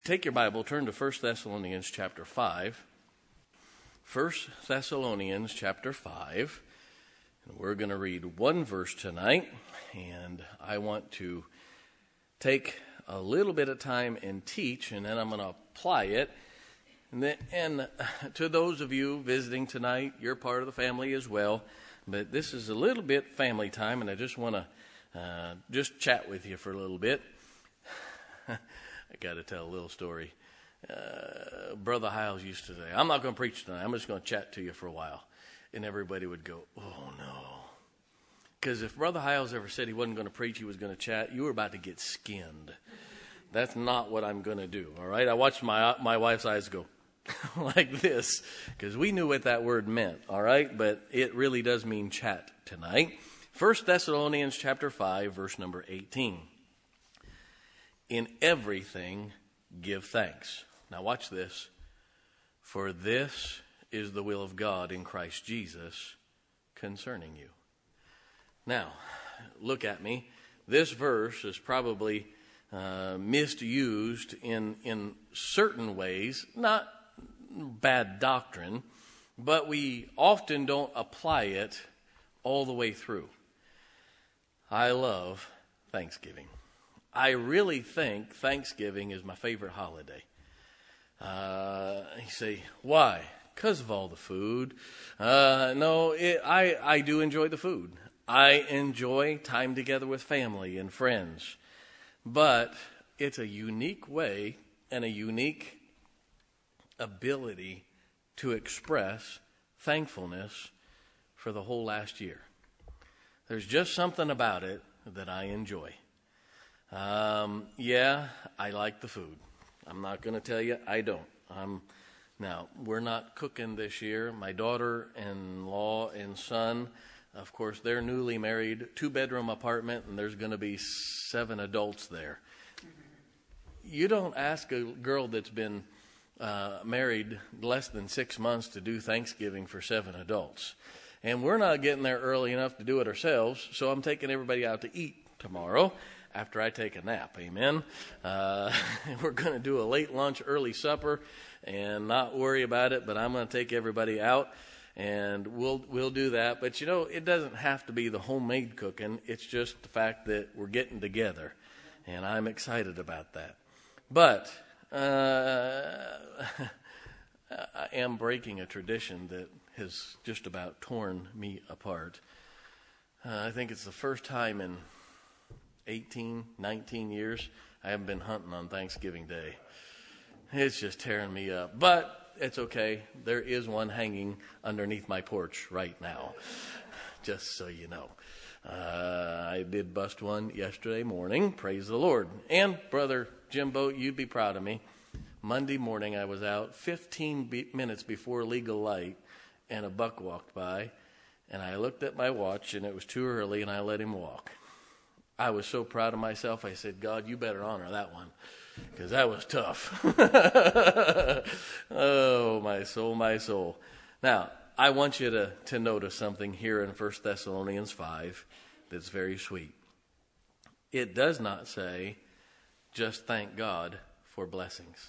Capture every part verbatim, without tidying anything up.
Take your Bible, turn to First Thessalonians chapter five. First Thessalonians chapter five. And we're going to read one verse tonight. And I want to take a little bit of time and teach, and then I'm going to apply it. And, then, and to those of you visiting tonight, you're part of the family as well. But this is a little bit family time, and I just want to uh, just chat with you for a little bit. I got to tell a little story. Uh, Brother Hiles used to say, I'm not going to preach tonight. I'm just going to chat to you for a while. And everybody would go, oh, no. Because if Brother Hiles ever said he wasn't going to preach, he was going to chat, you were about to get skinned. That's not what I'm going to do, all right? I watched my my wife's eyes go like this because we knew what that word meant, all right? But it really does mean chat tonight. First Thessalonians chapter five, verse number eighteen. In everything, give thanks. Now watch this. For this is the will of God in Christ Jesus concerning you. Now, look at me. This verse is probably uh, misused in, in certain ways, not bad doctrine, but we often don't apply it all the way through. I love Thanksgiving. I really think Thanksgiving is my favorite holiday. Uh, you say, why? Because of all the food. Uh, no, it, I, I do enjoy the food. I enjoy time together with family and friends. But it's a unique way and a unique ability to express thankfulness for the whole last year. There's just something about it that I enjoy. Um, yeah, I like the food. I'm not going to tell you I don't. Um, now, we're not cooking this year. My daughter-in-law and son, of course, they're newly married, two-bedroom apartment, and there's going to be seven adults there. You don't ask a girl that's been uh, married less than six months to do Thanksgiving for seven adults. And we're not getting there early enough to do it ourselves, so I'm taking everybody out to eat tomorrow after I take a nap, amen. Uh, we're going to do a late lunch, early supper, and not worry about it, but I'm going to take everybody out, and we'll we'll do that. But, you know, it doesn't have to be the homemade cooking. It's just the fact that we're getting together, and I'm excited about that. But uh, I am breaking a tradition that has just about torn me apart. Uh, I think it's the first time in eighteen, nineteen years, I haven't been hunting on Thanksgiving Day. It's just tearing me up. But it's okay. There is one hanging underneath my porch right now, just so you know. Uh, I did bust one yesterday morning. Praise the Lord. And, Brother Jimbo, you'd be proud of me. Monday morning, I was out fifteen be- minutes before legal light, and a buck walked by, and I looked at my watch, and it was too early, and I let him walk. I was so proud of myself, I said, God, you better honor that one, because that was tough. Oh, my soul, my soul. Now, I want you to, to notice something here in First Thessalonians five that's very sweet. It does not say, just thank God for blessings.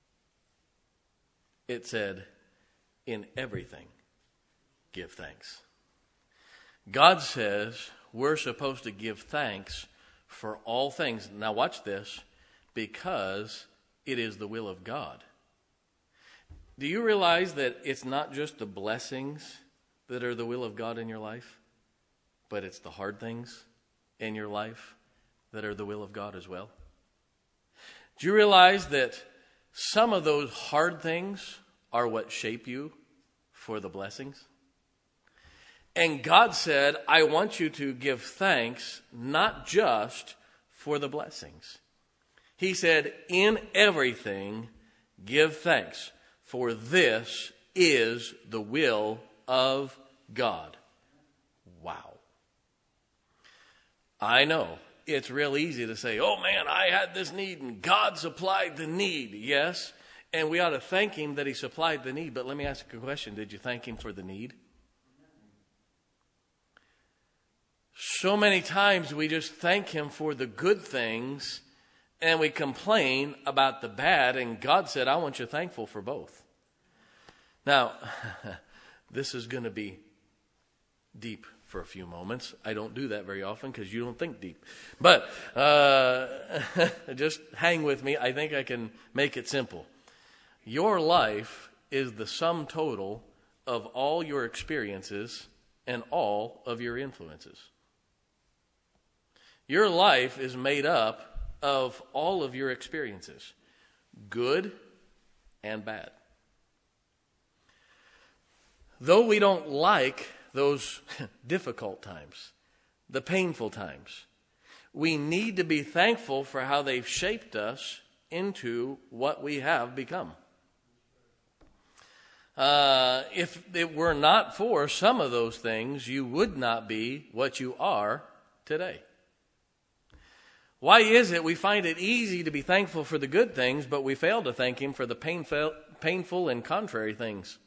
It said, in everything, give thanks. God says we're supposed to give thanks for all things. Now watch this, because it is the will of God. Do you realize that it's not just the blessings that are the will of God in your life, but it's the hard things in your life that are the will of God as well? Do you realize that some of those hard things are what shape you for the blessings? And God said, I want you to give thanks not just for the blessings. He said, in everything, give thanks, for this is the will of God. Wow. I know it's real easy to say, oh man, I had this need and God supplied the need. Yes, and we ought to thank him that he supplied the need. But let me ask you a question. Did you thank him for the need? So many times we just thank him for the good things and we complain about the bad, and God said, I want you thankful for both. Now, this is going to be deep for a few moments. I don't do that very often because you don't think deep. But uh, just hang with me. I think I can make it simple. Your life is the sum total of all your experiences and all of your influences. Your life is made up of all of your experiences, good and bad. Though we don't like those difficult times, the painful times, we need to be thankful for how they've shaped us into what we have become. Uh, if it were not for some of those things, you would not be what you are today. Why is it we find it easy to be thankful for the good things, but we fail to thank Him for the painful, painful and contrary things?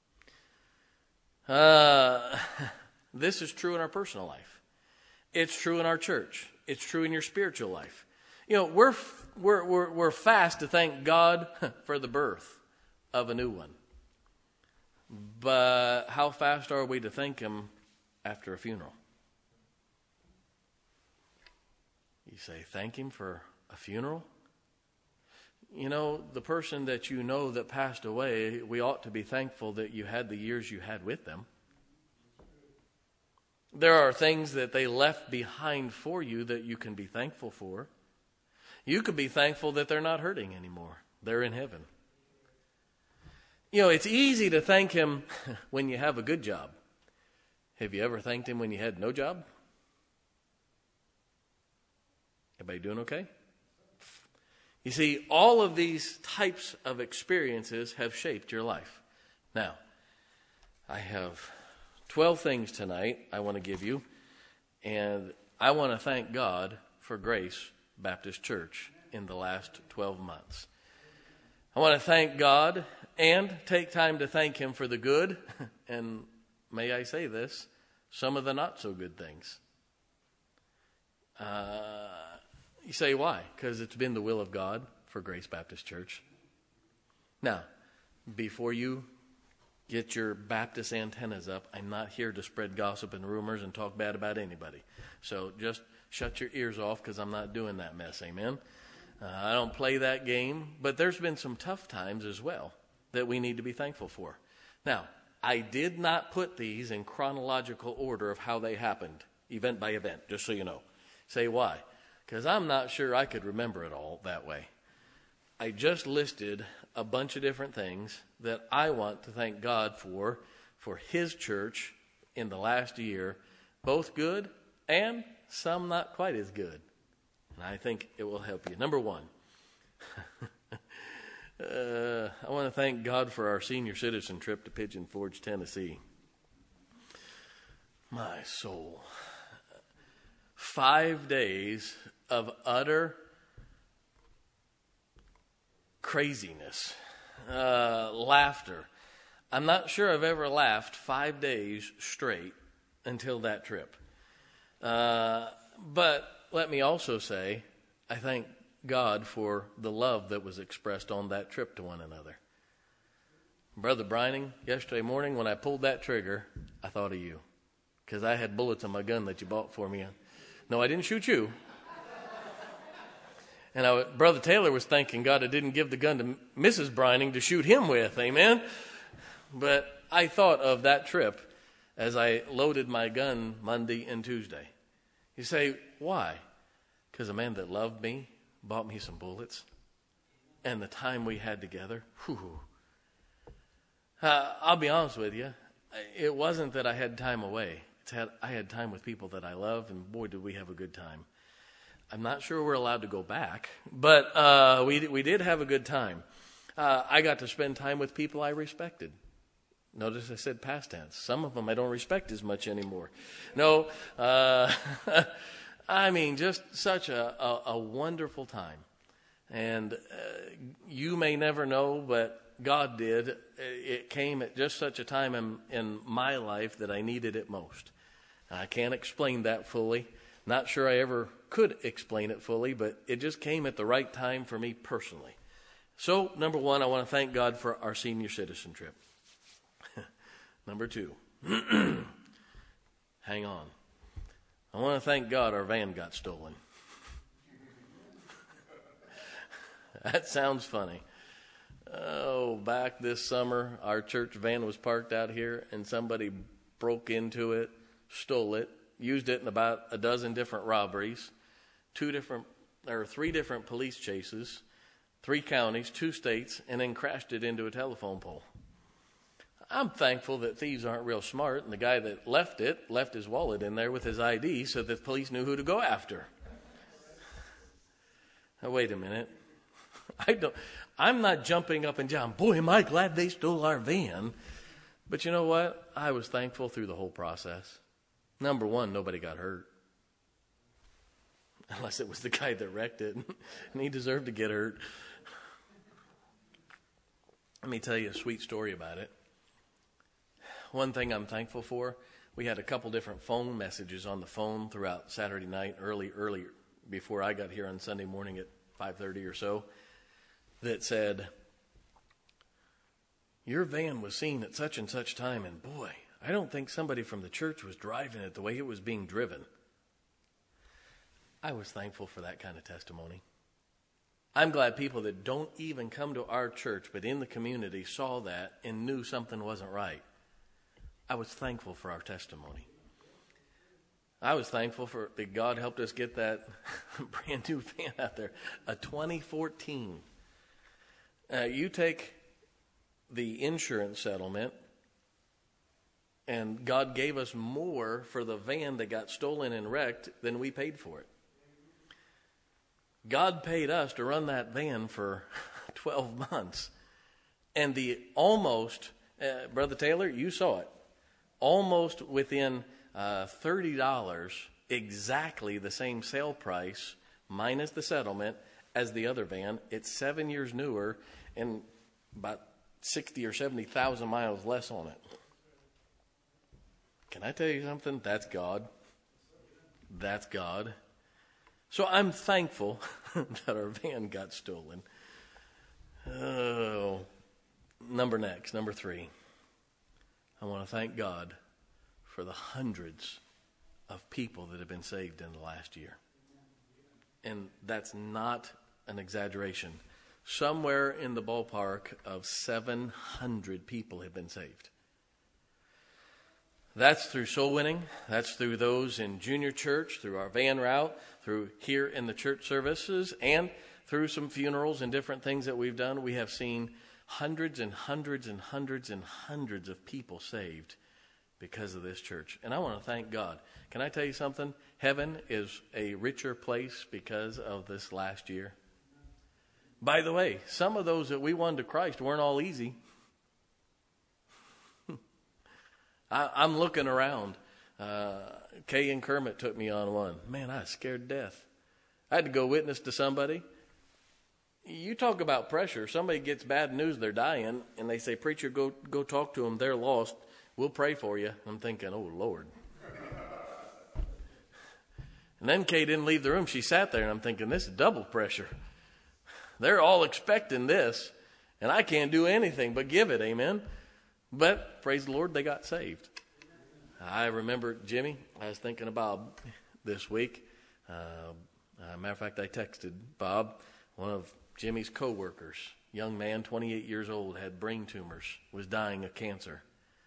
Uh, this is true in our personal life. It's true in our church. It's true in your spiritual life. You know, we're we're we're, we're fast to thank God for the birth of a new one. But how fast are we to thank Him after a funeral? You say, thank Him for a funeral? You know, the person that you know that passed away, we ought to be thankful that you had the years you had with them. There are things that they left behind for you that you can be thankful for. You could be thankful that they're not hurting anymore. They're in heaven. You know, it's easy to thank Him when you have a good job. Have you ever thanked Him when you had no job? Everybody doing okay? You see, all of these types of experiences have shaped your life. Now, I have twelve things tonight I want to give you, and I want to thank God for Grace Baptist Church in the last twelve months. I want to thank God and take time to thank Him for the good, and may I say this, some of the not so good things. Uh, you say, why? Because it's been the will of God for Grace Baptist Church. Now, before you get your Baptist antennas up, I'm not here to spread gossip and rumors and talk bad about anybody. So just shut your ears off, because I'm not doing that mess, amen? Uh, I don't play that game, but there's been some tough times as well that we need to be thankful for. Now, I did not put these in chronological order of how they happened, event by event, just so you know. Say why? Because I'm not sure I could remember it all that way. I just listed a bunch of different things that I want to thank God for, for His church in the last year, both good and some not quite as good. And I think it will help you. Number one, uh, I want to thank God for our senior citizen trip to Pigeon Forge, Tennessee. My soul. Five days of utter craziness, uh, laughter. I'm not sure I've ever laughed five days straight until that trip. Uh, but let me also say, I thank God for the love that was expressed on that trip to one another. Brother Brining, yesterday morning when I pulled that trigger, I thought of you, because I had bullets on my gun that you bought for me. No, I didn't shoot you. And I, Brother Taylor was thanking God I didn't give the gun to Missus Brining to shoot him with, amen? But I thought of that trip as I loaded my gun Monday and Tuesday. You say, why? Because a man that loved me bought me some bullets. And the time we had together, whew. Uh, I'll be honest with you, it wasn't that I had time away. It's had, I had time with people that I love, and boy, did we have a good time. I'm not sure we're allowed to go back, but uh, we we did have a good time. Uh, I got to spend time with people I respected. Notice I said past tense. Some of them I don't respect as much anymore. No, uh, I mean, just such a, a, a wonderful time. And uh, you may never know, but God did. It came at just such a time in, in my life that I needed it most. I can't explain that fully. Not sure I ever could explain it fully, but it just came at the right time for me personally. So, number one, I want to thank God for our senior citizen trip. Number two, hang on. I want to thank God our van got stolen. That sounds funny. Oh, back this summer, our church van was parked out here, and somebody broke into it, stole it, used it in about a dozen different robberies, two different or three different police chases, three counties, two states, and then crashed it into a telephone pole. I'm thankful that thieves aren't real smart, and the guy that left it left his wallet in there with his I D so that the police knew who to go after. Now, wait a minute. I don't, I'm not jumping up and down, boy, am I glad they stole our van. But you know what? I was thankful through the whole process. Number one, nobody got hurt. Unless it was the guy that wrecked it, and he deserved to get hurt. Let me tell you a sweet story about it. One thing I'm thankful for, we had a couple different phone messages on the phone throughout Saturday night, early, early before I got here on Sunday morning at five thirty or so, that said, your van was seen at such and such time, and boy, I don't think somebody from the church was driving it the way it was being driven. I was thankful for that kind of testimony. I'm glad people that don't even come to our church, but in the community, saw that and knew something wasn't right. I was thankful for our testimony. I was thankful for that God helped us get that brand new van out there, a twenty fourteen. Uh, you take the insurance settlement, and God gave us more for the van that got stolen and wrecked than we paid for it. God paid us to run that van for twelve months. And the almost, uh, Brother Taylor, you saw it, almost within uh, thirty dollars, exactly the same sale price, minus the settlement, as the other van. It's seven years newer and about sixty or seventy thousand miles less on it. Can I tell you something? That's God. That's God. So I'm thankful that our van got stolen. Oh, number next, number three. I want to thank God for the hundreds of people that have been saved in the last year. And that's not an exaggeration. Somewhere in the ballpark of seven hundred people have been saved. That's through soul winning. That's through those in junior church, through our van route, through here in the church services, and through some funerals and different things that we've done. We have seen hundreds and hundreds and hundreds and hundreds of people saved because of this church. And I want to thank God. Can I tell you something? Heaven is a richer place because of this last year. By the way, some of those that we won to Christ weren't all easy. I, I'm looking around. Uh, Kay and Kermit took me on one. Man, I was scared to death. I had to go witness to somebody. You talk about pressure. Somebody gets bad news, they're dying, and they say, preacher, go go talk to them. They're lost. We'll pray for you. I'm thinking, oh, Lord. And then Kay didn't leave the room. She sat there, and I'm thinking, this is double pressure. They're all expecting this, and I can't do anything but give it, amen? But, praise the Lord, they got saved. I remember, Jimmy, I was thinking of Bob this week. Uh, uh, matter of fact, I texted Bob, one of Jimmy's co-workers, young man, twenty-eight years old, had brain tumors, was dying of cancer.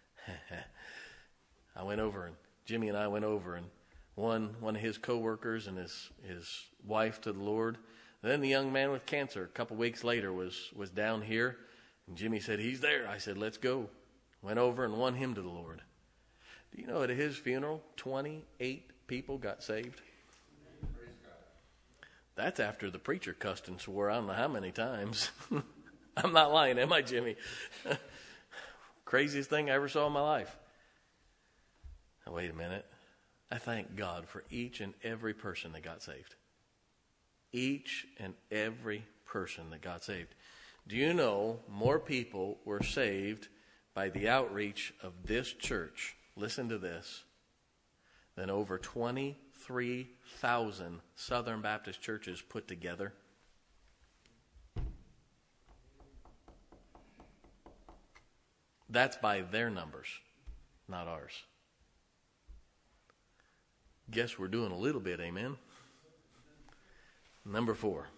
I went over, and Jimmy and I went over, and won one of his co-workers and his, his wife to the Lord. And then the young man with cancer, a couple weeks later, was, was down here. And Jimmy said, he's there. I said, let's go. Went over and won him to the Lord. Do you know at his funeral, twenty-eight people got saved? That's after the preacher cussed and swore I don't know how many times. I'm not lying, am I, Jimmy? Craziest thing I ever saw in my life. Now, wait a minute. I thank God for each and every person that got saved. Each and every person that got saved. Do you know more people were saved by the outreach of this church, listen to this, than over twenty three thousand Southern Baptist churches put together. That's by their numbers, not ours. Guess we're doing a little bit, amen? Number four.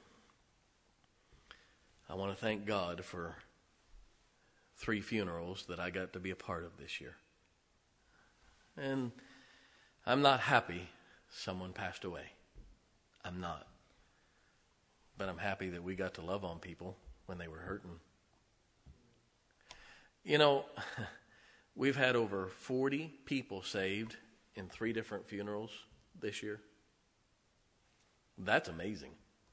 I want to thank God for three funerals that I got to be a part of this year. And I'm not happy someone passed away. I'm not. But I'm happy that we got to love on people when they were hurting. You know, we've had over forty people saved in three different funerals this year. That's amazing.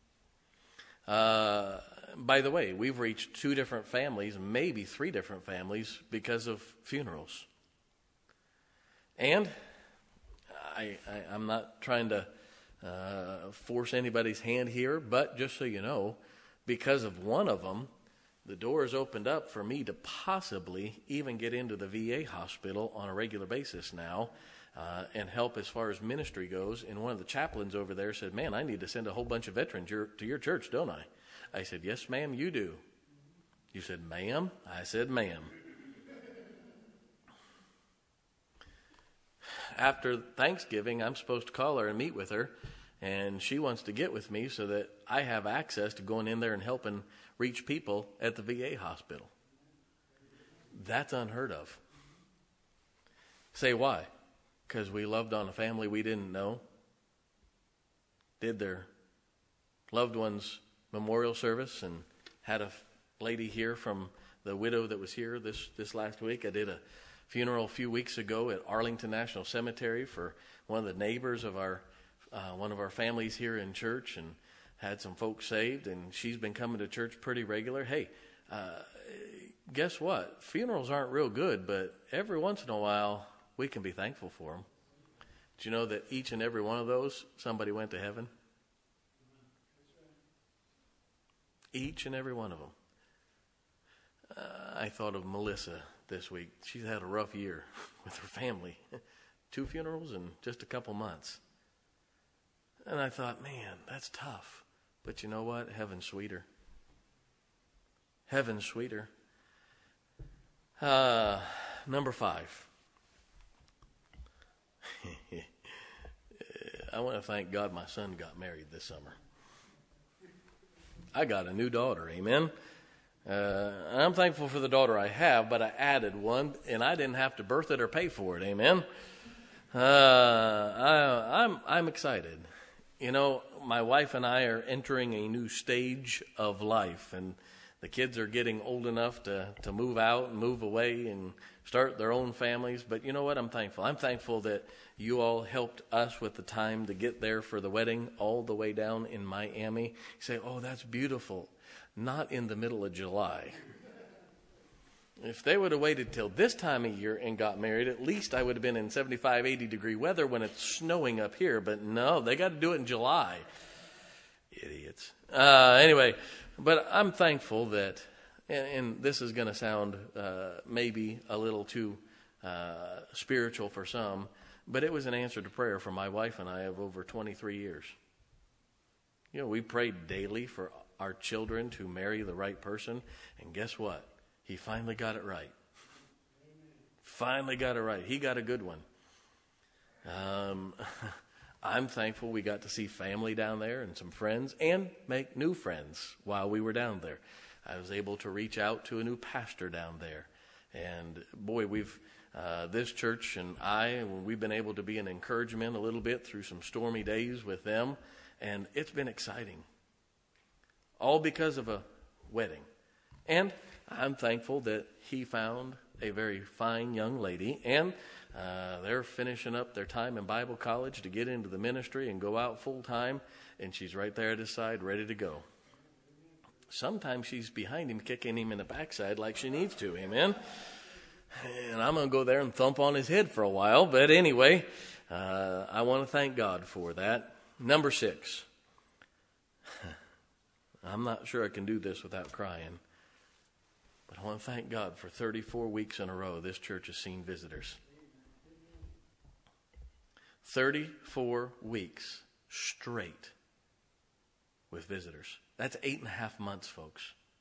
Uh, by the way, we've reached two different families, maybe three different families, because of funerals. And I, I, I'm not trying to uh, force anybody's hand here, but just so you know, because of one of them, the doors opened up for me to possibly even get into the V A hospital on a regular basis now uh, and help as far as ministry goes. And one of the chaplains over there said, man, I need to send a whole bunch of veterans your, to your church, don't I? I said, yes, ma'am, you do. You said, ma'am? I said, ma'am. After Thanksgiving, I'm supposed to call her and meet with her, and she wants to get with me so that I have access to going in there and helping reach people at the V A hospital. That's unheard of. Say why? Because we loved on a family we didn't know, did their loved one's memorial service, and had a lady here from the widow that was here this, this last week. I did a funeral a few weeks ago at Arlington National Cemetery for one of the neighbors of our uh, one of our families here in church, and had some folks saved, and she's been coming to church pretty regular. Hey, uh, guess what? Funerals aren't real good, but every once in a while, we can be thankful for them. Did you know that each and every one of those, somebody went to heaven? Each and every one of them. Uh, I thought of Melissa this week. She's had a rough year with her family. Two funerals in just a couple months. And I thought, man, that's tough. But you know what? Heaven's sweeter. Heaven's sweeter. Uh, number five. I want to thank God my son got married this summer. I got a new daughter, amen? Uh, I'm thankful for the daughter I have, but I added one, and I didn't have to birth it or pay for it, amen? Uh, I, I'm, I'm excited. You know, my wife and I are entering a new stage of life, and the kids are getting old enough to, to move out and move away and start their own families. But you know what? I'm thankful. I'm thankful that you all helped us with the time to get there for the wedding all the way down in Miami. You say, oh, that's beautiful. Not in the middle of July. If they would have waited till this time of year and got married, at least I would have been in seventy-five, eighty degree weather when it's snowing up here. But no, they got to do it in July. Idiots. Uh, anyway, but I'm thankful that, and, and this is going to sound uh, maybe a little too uh, spiritual for some, but it was an answer to prayer for my wife and I of over twenty-three years. You know, we prayed daily for our children to marry the right person, and guess what? He finally got it right. Finally got it right. He got a good one. Um, I'm thankful we got to see family down there and some friends and make new friends while we were down there. I was able to reach out to a new pastor down there. And boy, we've, uh, this church and I, we've been able to be an encouragement a little bit through some stormy days with them. And it's been exciting. All because of a wedding. And I'm thankful that he found a very fine young lady, and uh, they're finishing up their time in Bible college to get into the ministry and go out full time, and she's right there at his side, ready to go. Sometimes she's behind him, kicking him in the backside like she needs to, amen? And I'm going to go there and thump on his head for a while, but anyway, uh, I want to thank God for that. Number six. I'm not sure I can do this without crying. But I want to thank God for thirty-four weeks in a row this church has seen visitors. thirty-four weeks straight with visitors. That's eight and a half months, folks.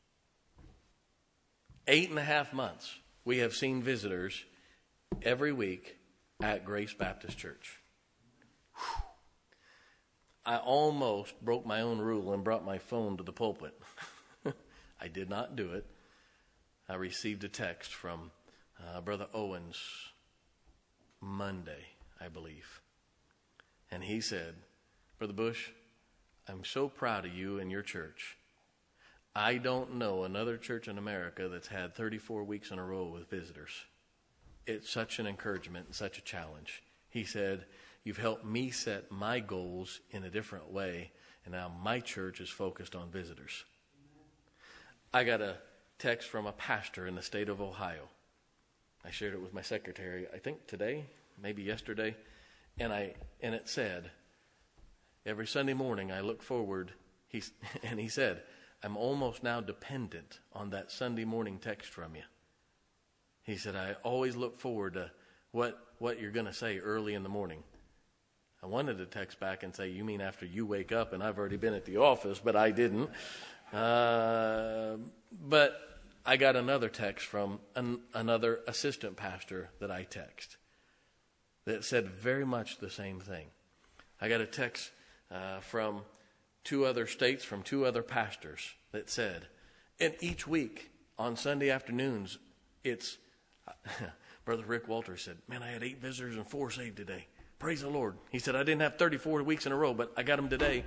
Eight and a half months we have seen visitors every week at Grace Baptist Church. Whew. I almost broke my own rule and brought my phone to the pulpit. I did not do it. I received a text from uh, Brother Owens Monday, I believe. And he said, Brother Bush, I'm so proud of you and your church. I don't know another church in America that's had thirty-four weeks in a row with visitors. It's such an encouragement and such a challenge. He said, you've helped me set my goals in a different way, and now my church is focused on visitors. I got a text from a pastor in the state of Ohio. I shared it with my secretary, I think today, maybe yesterday, and I and it said, every Sunday morning I look forward, he, and he said, I'm almost now dependent on that Sunday morning text from you. He said, I always look forward to what, what you're going to say early in the morning. I wanted to text back and say, you mean after you wake up, and I've already been at the office, but I didn't. Uh, but I got another text from an, another assistant pastor that I text that said very much the same thing. I got a text uh, from two other states, from two other pastors that said, and each week on Sunday afternoons, it's, Brother Rick Walter said, man, I had eight visitors and four saved today. Praise the Lord. He said, I didn't have thirty-four weeks in a row, but I got them today.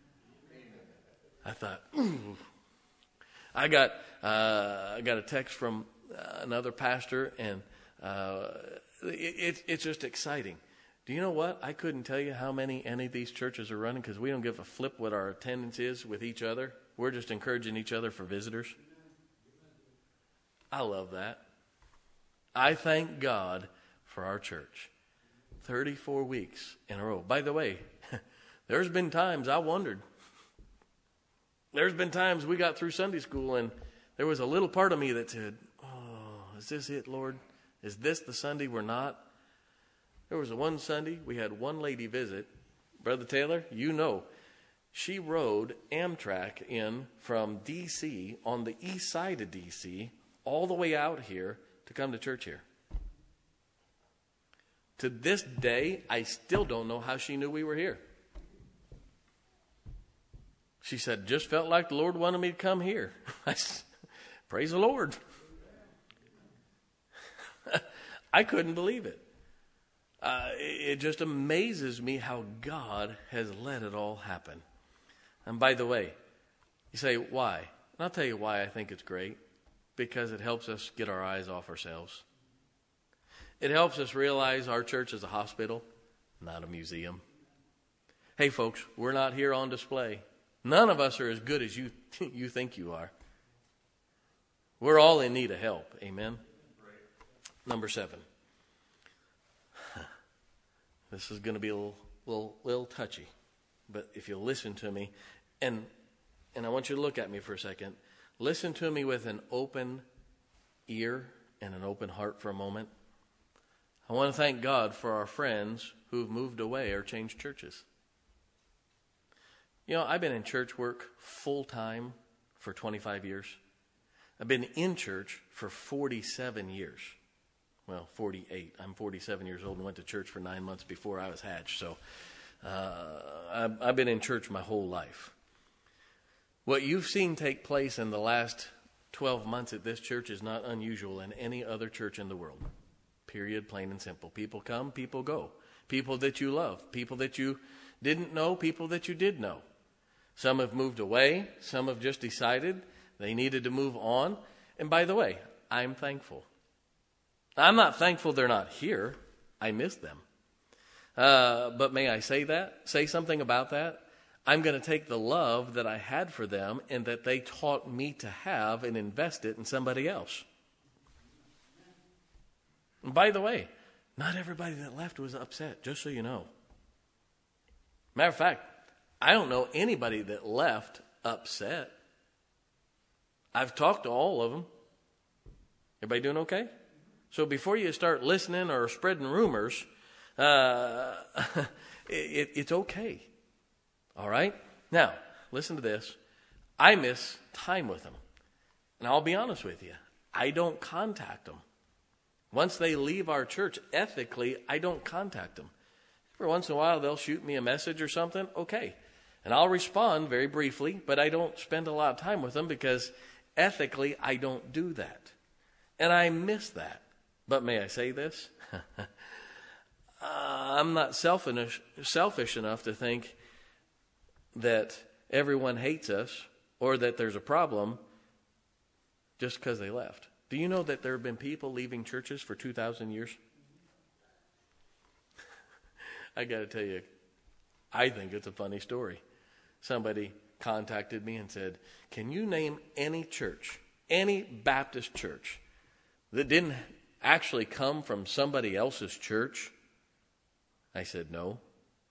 I thought, ooh. I got uh, I got a text from uh, another pastor, and uh, it, it, it's just exciting. Do you know what? I couldn't tell you how many any of these churches are running because we don't give a flip what our attendance is with each other. We're just encouraging each other for visitors. I love that. I thank God for our church. thirty-four weeks in a row. By the way, there's been times I wondered. There's been times we got through Sunday school and there was a little part of me that said, oh, is this it, Lord? Is this the Sunday we're not? There was a one Sunday, we had one lady visit. Brother Taylor, you know, she rode Amtrak in from D C on the east side of D C all the way out here to come to church here. To this day, I still don't know how she knew we were here. She said, just felt like the Lord wanted me to come here. I said, praise the Lord. I couldn't believe it. Uh, it just amazes me how God has let it all happen. And by the way, you say, why? And I'll tell you why I think it's great. Because it helps us get our eyes off ourselves. It helps us realize our church is a hospital, not a museum. Hey, folks, we're not here on display. None of us are as good as you you think you are. We're all in need of help. Amen? Number seven. This is going to be a little, little, little touchy. But if you'll listen to me, and and I want you to look at me for a second. Listen to me with an open ear and an open heart for a moment. I want to thank God for our friends who've moved away or changed churches. You know, I've been in church work full time for twenty-five years. I've been in church for forty-seven years. Well, forty-eight. I'm forty-seven years old and went to church for nine months before I was hatched. So uh, I've, I've been in church my whole life. What you've seen take place in the last twelve months at this church is not unusual in any other church in the world. Period, plain and simple. People come, people go. People that you love, people that you didn't know, people that you did know. Some have moved away. Some have just decided they needed to move on. And by the way, I'm thankful. I'm not thankful they're not here. I miss them. Uh, but may I say that? Say something about that? I'm going to take the love that I had for them and that they taught me to have and invest it in somebody else. And by the way, not everybody that left was upset, just so you know. Matter of fact, I don't know anybody that left upset. I've talked to all of them. Everybody doing okay? So before you start listening or spreading rumors, Uh, it, it's okay. All right? Now, listen to this. I miss time with them. And I'll be honest with you. I don't contact them. Once they leave our church, ethically, I don't contact them. Every once in a while, they'll shoot me a message or something. Okay. And I'll respond very briefly, but I don't spend a lot of time with them because ethically, I don't do that. And I miss that. But may I say this? uh, I'm not selfish, selfish enough to think that everyone hates us or that there's a problem just because they left. Do you know that there have been people leaving churches for two thousand years? I got to tell you, I think it's a funny story. Somebody contacted me and said, can you name any church, any Baptist church that didn't actually come from somebody else's church? I said, no.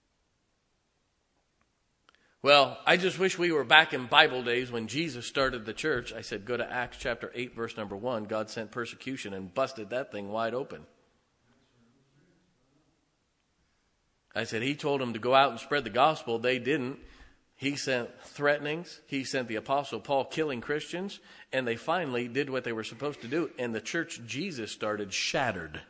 Well, I just wish we were back in Bible days when Jesus started the church. I said, go to Acts chapter eight, verse number one. God sent persecution and busted that thing wide open. I said, he told them to go out and spread the gospel. They didn't. He sent threatenings. He sent the apostle Paul killing Christians. And they finally did what they were supposed to do. And the church Jesus started shattered.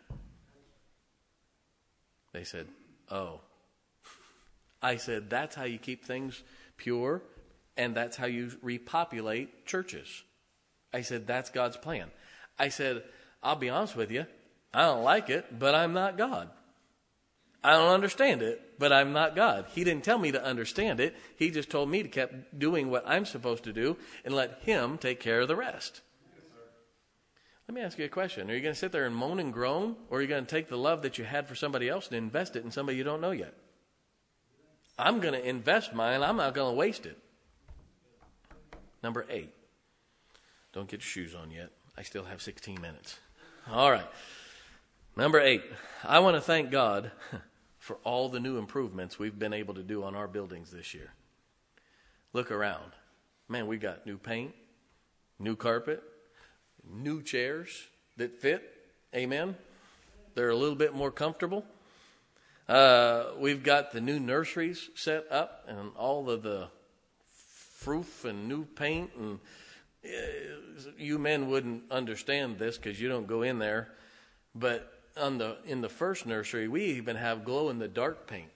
They said, oh. I said, that's how you keep things pure, and that's how you repopulate churches. I said, that's God's plan. I said, I'll be honest with you, I don't like it, but I'm not God. I don't understand it, but I'm not God. He didn't tell me to understand it. He just told me to keep doing what I'm supposed to do and let him take care of the rest. Yes, sir. Let me ask you a question. Are you going to sit there and moan and groan, or are you going to take the love that you had for somebody else and invest it in somebody you don't know yet? I'm going to invest mine. I'm not going to waste it. Number eight. Don't get your shoes on yet. I still have sixteen minutes. All right. Number eight. I want to thank God for all the new improvements we've been able to do on our buildings this year. Look around. Man, we got new paint, new carpet, new chairs that fit. Amen. They're a little bit more comfortable. Uh, we've got the new nurseries set up and all of the roof and new paint. And uh, you men wouldn't understand this because you don't go in there. But on the in the first nursery, we even have glow-in-the-dark paint.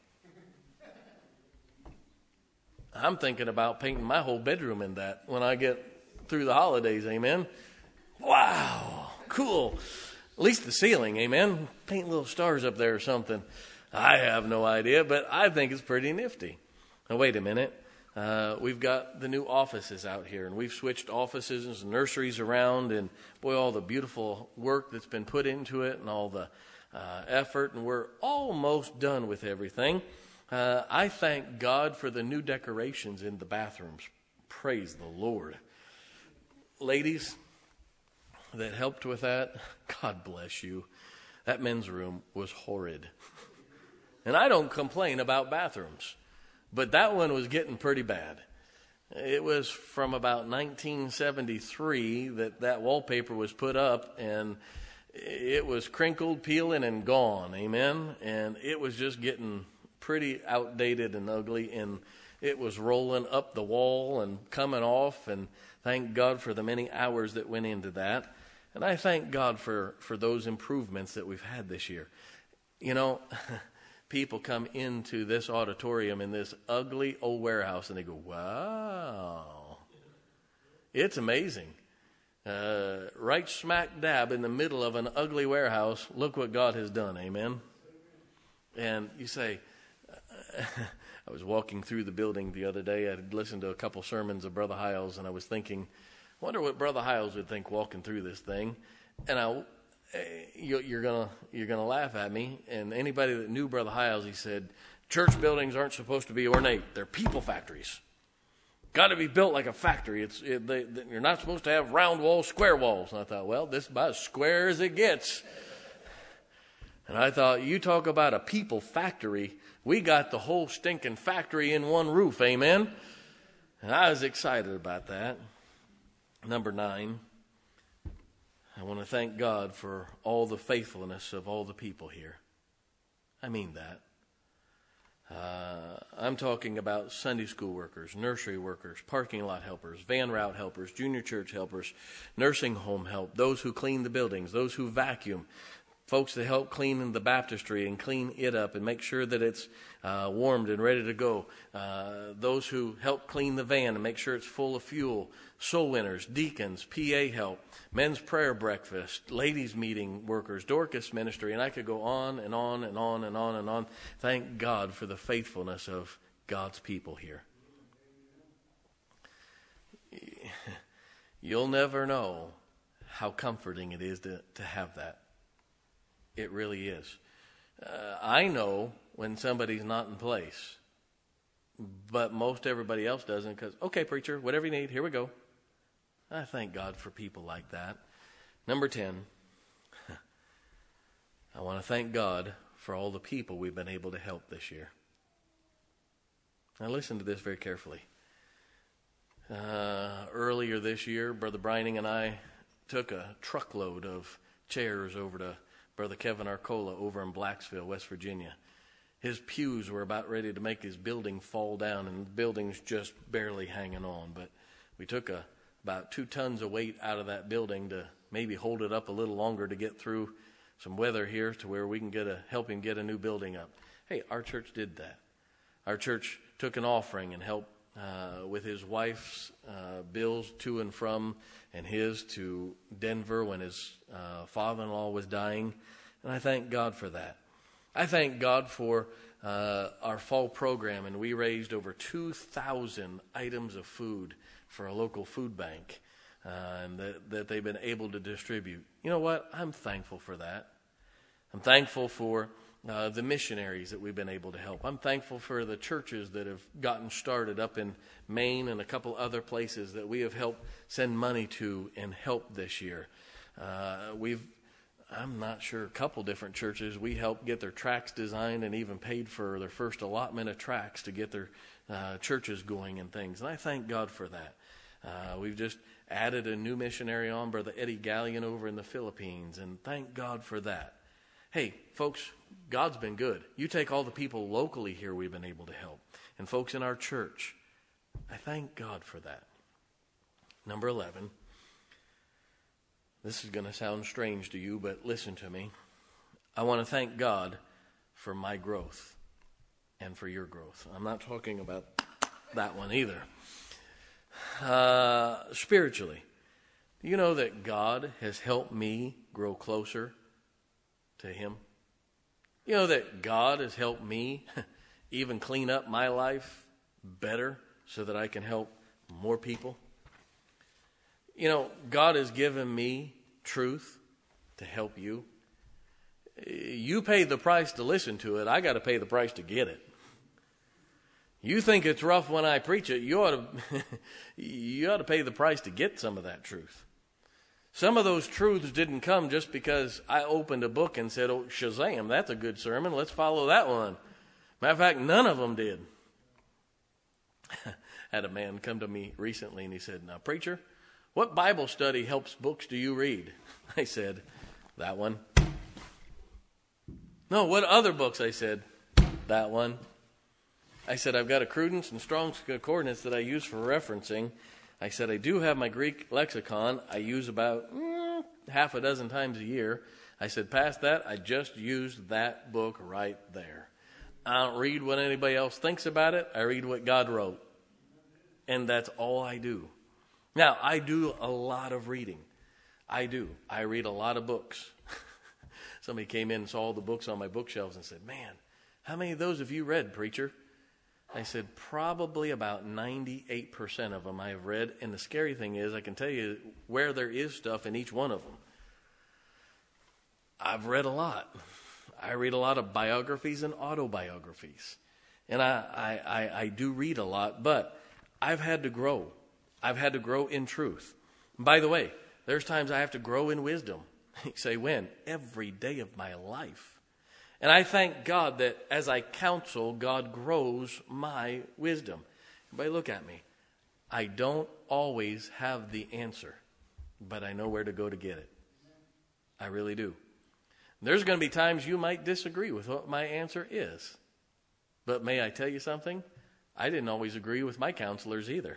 I'm thinking about painting my whole bedroom in that when I get through the holidays. Amen. Wow, cool. At least the ceiling. Amen. Paint little stars up there or something. I have no idea, but I think it's pretty nifty. Now, wait a minute. Uh, we've got the new offices out here, and we've switched offices and nurseries around, and boy, all the beautiful work that's been put into it and all the uh, effort, and we're almost done with everything. Uh, I thank God for the new decorations in the bathrooms. Praise the Lord. Ladies that helped with that, God bless you. That men's room was horrid. And I don't complain about bathrooms, but that one was getting pretty bad. It was from about nineteen seventy-three that that wallpaper was put up, and it was crinkled, peeling, and gone. Amen? And it was just getting pretty outdated and ugly, and it was rolling up the wall and coming off, and thank God for the many hours that went into that. And I thank God for, for those improvements that we've had this year. You know, people come into this auditorium in this ugly old warehouse and they go, wow, it's amazing. Uh, right smack dab in the middle of an ugly warehouse, look what God has done, amen? And you say, I was walking through the building the other day. I had listened to a couple sermons of Brother Hiles, and I was thinking, I wonder what Brother Hiles would think walking through this thing. And I You're gonna you're gonna laugh at me. And anybody that knew Brother Hiles, he said, church buildings aren't supposed to be ornate. They're people factories. Got to be built like a factory. It's it, they, they, you're not supposed to have round walls, square walls. And I thought, well, this is about as square as it gets. And I thought, you talk about a people factory. We got the whole stinking factory in one roof. Amen. And I was excited about that. Number nine. I want to thank God for all the faithfulness of all the people here. I mean that. Uh, I'm talking about Sunday school workers, nursery workers, parking lot helpers, van route helpers, junior church helpers, nursing home help, those who clean the buildings, those who vacuum, folks that help clean the baptistry and clean it up and make sure that it's uh, warmed and ready to go, uh, those who help clean the van and make sure it's full of fuel, soul winners, deacons, P A help, men's prayer breakfast, ladies meeting workers, Dorcas ministry, and I could go on and on and on and on and on. Thank God for the faithfulness of God's people here. You'll never know how comforting it is to, to have that. It really is. Uh, I know when somebody's not in place, but most everybody else doesn't because, okay, preacher, whatever you need, here we go. I thank God for people like that. Number ten, I want to thank God for all the people we've been able to help this year. Now listen to this very carefully. Uh, earlier this year, Brother Brining and I took a truckload of chairs over to Brother Kevin Arcola over in Blacksville, West Virginia. His pews were about ready to make his building fall down, and the building's just barely hanging on. But we took a, about two tons of weight out of that building to maybe hold it up a little longer to get through some weather here to where we can get a help him get a new building up. Hey, our church did that. Our church took an offering and helped uh, with his wife's uh, bills to and from, and his to Denver when his uh, father-in-law was dying. And I thank God for that. I thank God for uh, our fall program, and we raised over two thousand items of food for a local food bank uh, and that, that they've been able to distribute. You know what? I'm thankful for that. I'm thankful for uh, the missionaries that we've been able to help. I'm thankful for the churches that have gotten started up in Maine and a couple other places that we have helped send money to and help this year. Uh, we've I'm not sure, a couple different churches, we helped get their tracts designed and even paid for their first allotment of tracts to get their uh, churches going and things. And I thank God for that. Uh, we've just added a new missionary on, Brother Eddie Gallion over in the Philippines, and thank God for that. Hey, folks, God's been good. You take all the people locally here we've been able to help, and folks in our church. I thank God for that. Number eleven. This is going to sound strange to you, but listen to me. I want to thank God for my growth and for your growth. I'm not talking about that one either. Uh, spiritually, do you know that God has helped me grow closer to Him? You know that God has helped me even clean up my life better so that I can help more people? You know, God has given me truth to help you. You pay the price to listen to it. I got to pay the price to get it. You think it's rough when I preach it. You ought to, you ought to pay the price to get some of that truth. Some of those truths didn't come just because I opened a book and said, oh, Shazam, that's a good sermon. Let's follow that one. Matter of fact, none of them did. Had a man come to me recently and he said, now, preacher, what Bible study helps books do you read? I said, that one. No, what other books? I said, that one. I said, I've got a Crudence and Strong's Concordance that I use for referencing. I said, I do have my Greek lexicon. I use about mm, half a dozen times a year. I said, past that, I just used that book right there. I don't read what anybody else thinks about it. I read what God wrote. And that's all I do. Now, I do a lot of reading. I do. I read a lot of books. Somebody came in and saw all the books on my bookshelves and said, man, how many of those have you read, preacher? I said, probably about ninety-eight percent of them I have read. And the scary thing is, I can tell you where there is stuff in each one of them. I've read a lot. I read a lot of biographies and autobiographies. And I, I, I, I do read a lot, but I've had to grow. I've had to grow in truth. By the way, there's times I have to grow in wisdom. You say, when? Every day of my life. And I thank God that as I counsel, God grows my wisdom. Everybody look at me. I don't always have the answer, but I know where to go to get it. I really do. There's going to be times you might disagree with what my answer is. But may I tell you something? I didn't always agree with my counselors either.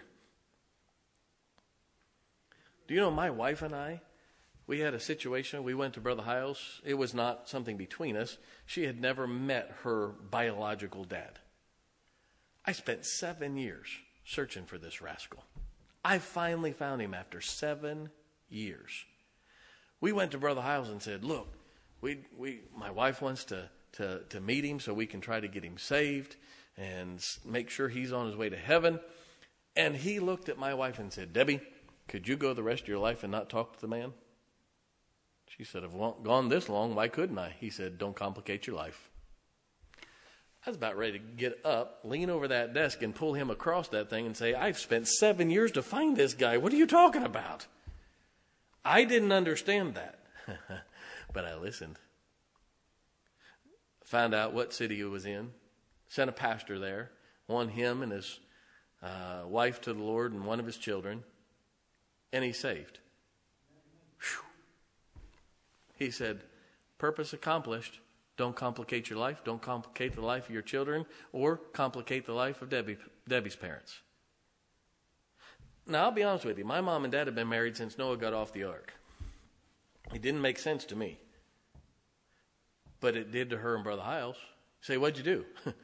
Do you know my wife and I, we had a situation. We went to Brother Hiles. It was not something between us. She had never met her biological dad. I spent seven years searching for this rascal. I finally found him after seven years. We went to Brother Hiles and said, look, we, we, my wife wants to, to, to meet him so we can try to get him saved and make sure he's on his way to heaven. And he looked at my wife and said, Debbie, could you go the rest of your life and not talk to the man? She said, I've gone this long, why couldn't I? He said, don't complicate your life. I was about ready to get up, lean over that desk, and pull him across that thing and say, I've spent seven years to find this guy. What are you talking about? I didn't understand that, but I listened. Found out what city he was in, sent a pastor there, won him and his uh, wife to the Lord and one of his children, and he's saved. Whew. He said, purpose accomplished. Don't complicate your life. Don't complicate the life of your children or complicate the life of Debbie, Debbie's parents. Now, I'll be honest with you. My mom and dad have been married since Noah got off the ark. It didn't make sense to me. But it did to her and Brother Hiles. Say, what'd you do?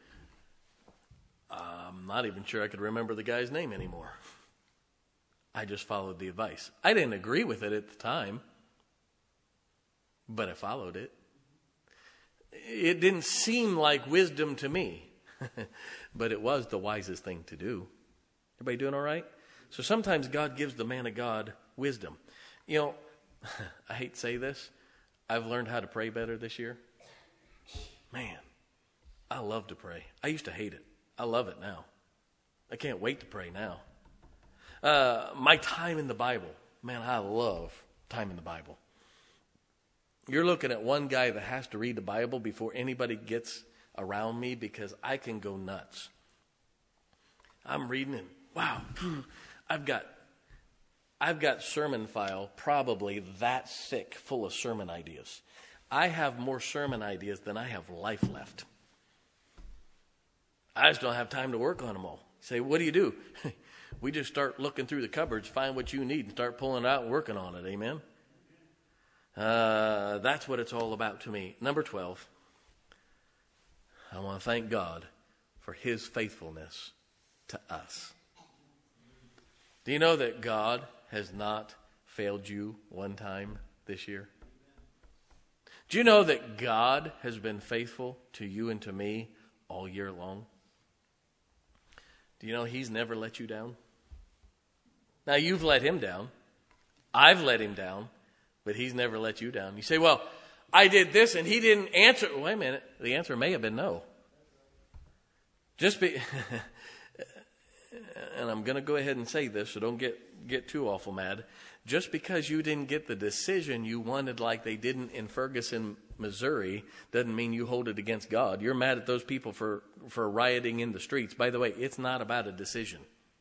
I'm not even sure I could remember the guy's name anymore. I just followed the advice. I didn't agree with it at the time, but I followed it. It didn't seem like wisdom to me, but it was the wisest thing to do. Everybody doing all right? So sometimes God gives the man of God wisdom. You know, I hate to say this. I've learned how to pray better this year. Man, I love to pray. I used to hate it. I love it now. I can't wait to pray now. Uh, my time in the Bible. Man, I love time in the Bible. You're looking at one guy that has to read the Bible before anybody gets around me because I can go nuts. I'm reading and wow, I've got I've got sermon file probably that thick full of sermon ideas. I have more sermon ideas than I have life left. I just don't have time to work on them all. You say, what do you do? We just start looking through the cupboards, find what you need, and start pulling it out and working on it. Amen? Uh, that's what it's all about to me. Number twelve, I want to thank God for his faithfulness to us. Do you know that God has not failed you one time this year? Do you know that God has been faithful to you and to me all year long? Do you know he's never let you down? Now, you've let him down. I've let him down. But he's never let you down. You say, well, I did this and he didn't answer. Wait a minute. The answer may have been no. Just be, and I'm going to go ahead and say this, so don't get, get too awful mad. Just because you didn't get the decision you wanted like they didn't in Ferguson, Missouri, doesn't mean you hold it against God. You're mad at those people for, for rioting in the streets. By the way, it's not about a decision.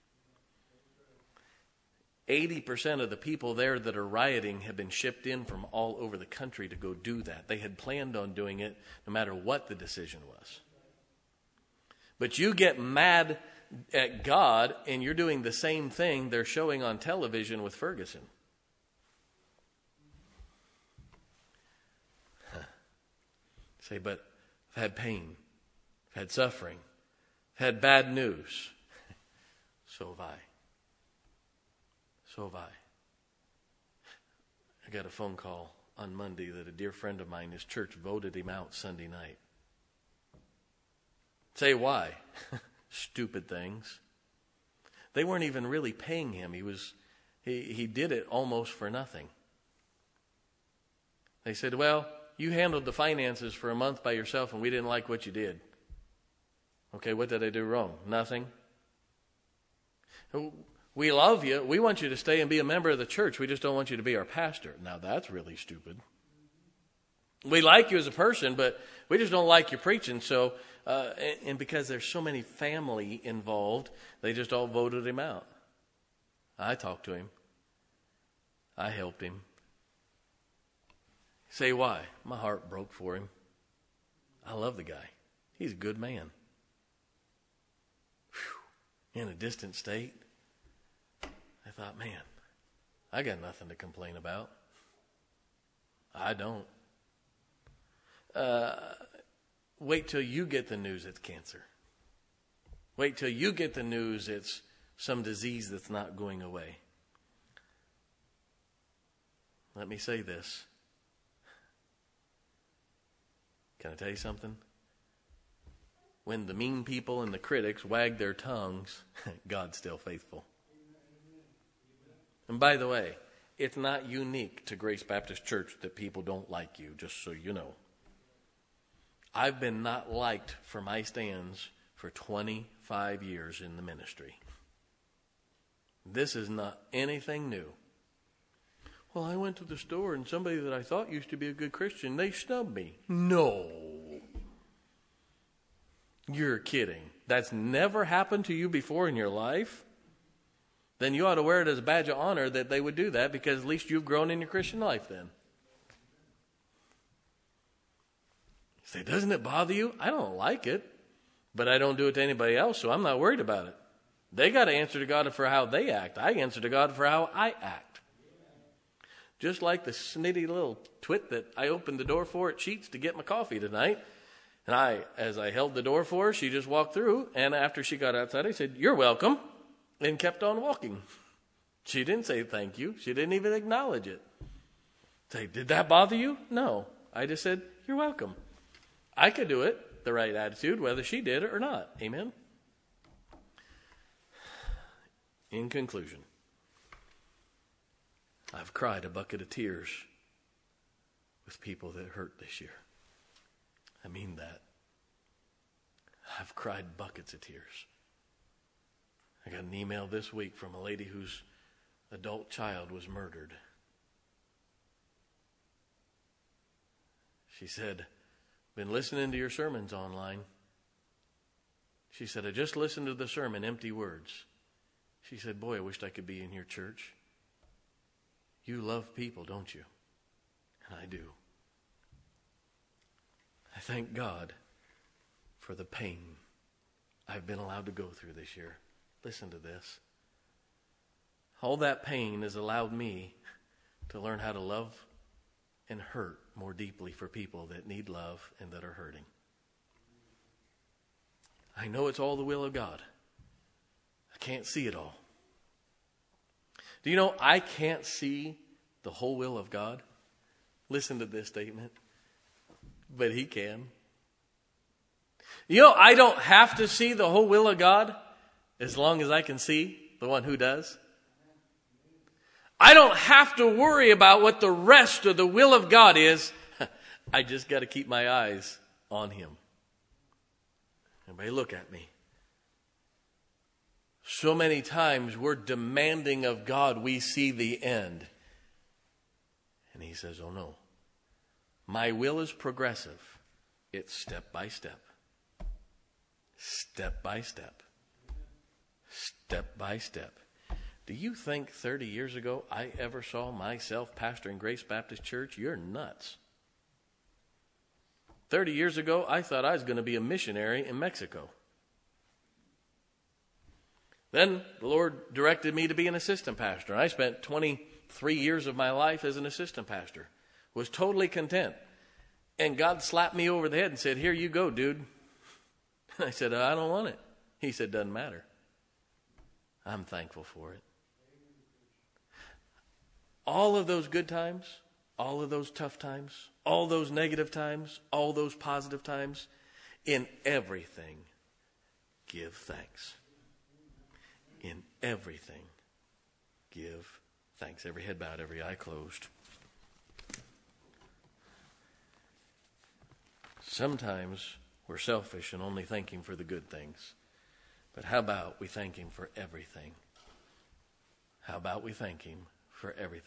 eighty percent of the people there that are rioting have been shipped in from all over the country to go do that. They had planned on doing it no matter what the decision was. But you get mad at God and you're doing the same thing they're showing on television with Ferguson. Huh. Say, but I've had pain, I've had suffering, I've had bad news. So have I. So have I. I got a phone call on Monday that a dear friend of mine, his church voted him out Sunday night. Say why? Stupid things. They weren't even really paying him. He was, he, he did it almost for nothing. They said, well, you handled the finances for a month by yourself and we didn't like what you did. Okay, what did I do wrong? Nothing. We love you. We want you to stay and be a member of the church. We just don't want you to be our pastor. Now, that's really stupid. We like you as a person, but we just don't like your preaching. So, uh, and, and because there's so many family involved, they just all voted him out. I talked to him. I helped him. Say why? My heart broke for him. I love the guy. He's a good man. Whew. In a distant state. I thought, man, I got nothing to complain about. I don't. Uh, wait till you get the news it's cancer. Wait till you get the news it's some disease that's not going away. Let me say this. Can I tell you something? When the mean people and the critics wag their tongues, God's still faithful. And by the way, it's not unique to Grace Baptist Church that people don't like you, just so you know. I've been not liked for my stands for twenty-five years in the ministry. This is not anything new. Well, I went to the store and somebody that I thought used to be a good Christian, they snubbed me. No. You're kidding. That's never happened to you before in your life? Then you ought to wear it as a badge of honor that they would do that, because at least you've grown in your Christian life then. You say, doesn't it bother you? I don't like it, but I don't do it to anybody else, so I'm not worried about it. They got to answer to God for how they act. I answer to God for how I act. Just like the snitty little twit that I opened the door for at Sheets to get my coffee tonight. And I, as I held the door for her, she just walked through. And after she got outside, I said, "You're welcome," and kept on walking. She didn't say thank you. She didn't even acknowledge it. Say, did that bother you? No. I just said, "You're welcome." I could do it, the right attitude, whether she did it or not. Amen? In conclusion, I've cried a bucket of tears with people that hurt this year. I mean that. I've cried buckets of tears. I got an email this week from a lady whose adult child was murdered. She said, "Been listening to your sermons online." She said, "I just listened to the sermon, Empty Words." She said, "Boy, I wished I could be in your church. You love people, don't you?" And I do. I thank God for the pain I've been allowed to go through this year. Listen to this. All that pain has allowed me to learn how to love and hurt more deeply for people that need love and that are hurting. I know it's all the will of God. I can't see it all. Do you know I can't see the whole will of God? Listen to this statement. But He can. You know, I don't have to see the whole will of God as long as I can see the one who does. I don't have to worry about what the rest of the will of God is. I just got to keep my eyes on Him. Everybody look at me. So many times we're demanding of God we see the end. And He says, "Oh no. My will is progressive. It's step by step. Step by step. Step by step." Do you think thirty years ago I ever saw myself pastoring Grace Baptist Church? You're nuts. thirty years ago, I thought I was going to be a missionary in Mexico. Then the Lord directed me to be an assistant pastor. I spent twenty-three years of my life as an assistant pastor. Was totally content. And God slapped me over the head and said, "Here you go, dude." And I said, "I don't want it." He said, "Doesn't matter." I'm thankful for it. All of those good times, all of those tough times, all those negative times, all those positive times, in everything, give thanks. In everything, give thanks. Every head bowed, every eye closed. Sometimes we're selfish and only thank Him for the good things. But how about we thank Him for everything? How about we thank Him for everything?